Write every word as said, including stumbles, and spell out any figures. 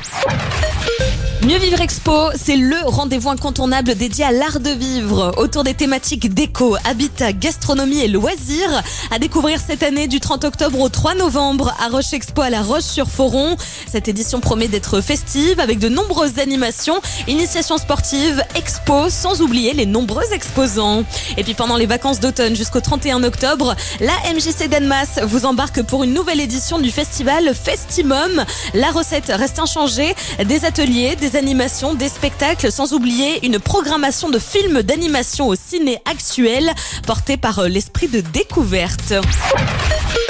Mieux Vivre Expo, c'est le rendez-vous incontournable dédié à l'art de vivre, autour des thématiques déco, habitat, gastronomie et loisirs. À découvrir cette année du trente octobre au trois novembre à Roche Expo à La Roche-sur-Foron. Cette édition promet d'être festive avec de nombreuses animations, initiations sportives, expos, sans oublier les nombreux exposants. Et puis pendant les vacances d'automne jusqu'au trente et un octobre, la M J C d'Annemasse vous embarque pour une nouvelle édition du festival Festimum. La recette reste inchangée, des ateliers, des animations, des spectacles, sans oublier une programmation de films d'animation au ciné actuel portée par l'esprit de découverte.